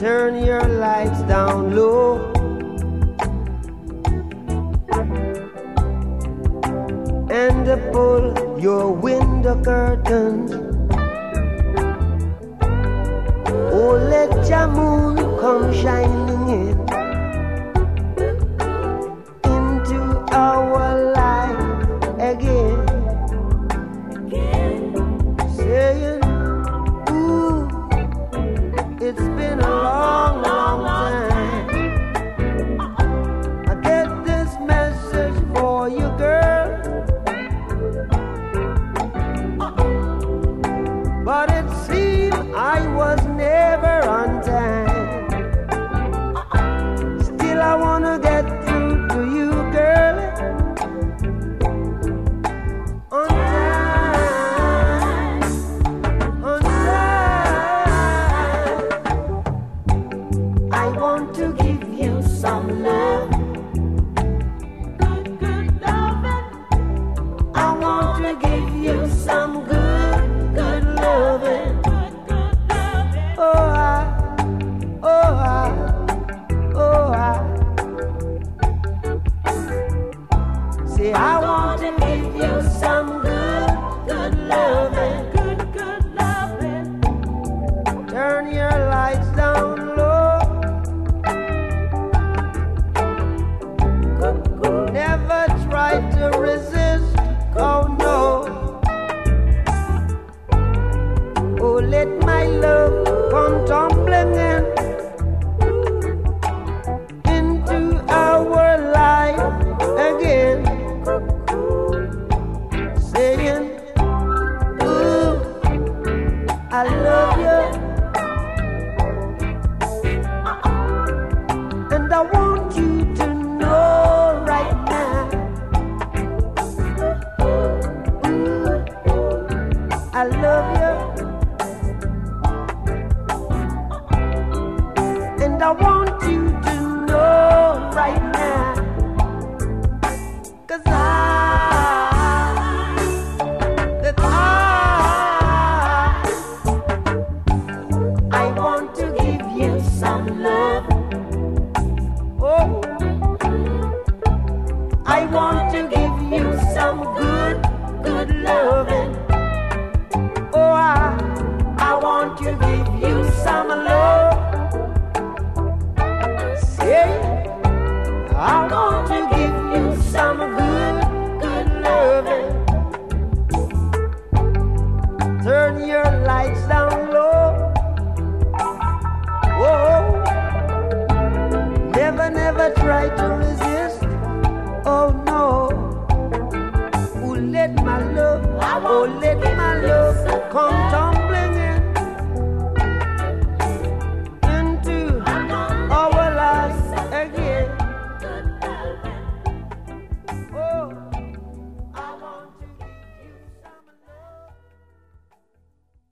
turn your lights down low. And pull your window curtains. Oh, let your moon come shining in into our life again. Saying, ooh, it's been a long, long time. I get this message for you, girl. But it seemed I was never on time. Still I wanna get through to you, girl. On time, on time. I want to give you some love. Good, good loving. I want to give you some good, good loving. Oh, say I want to give you some good, good loving. Good, good loving. Turn your lights down low. Never try to resist, oh no. Oh, let my love come tumbling in into our life again. Saying, ooh, I love you. And I want you to know right now. Ooh, I love you. And I want you to know right now. 'Cause I want to give you some love. Oh, I want to give you some good, good loving. Oh, I want to give you some love. Say, I want to give you some good, good loving. Turn your lights down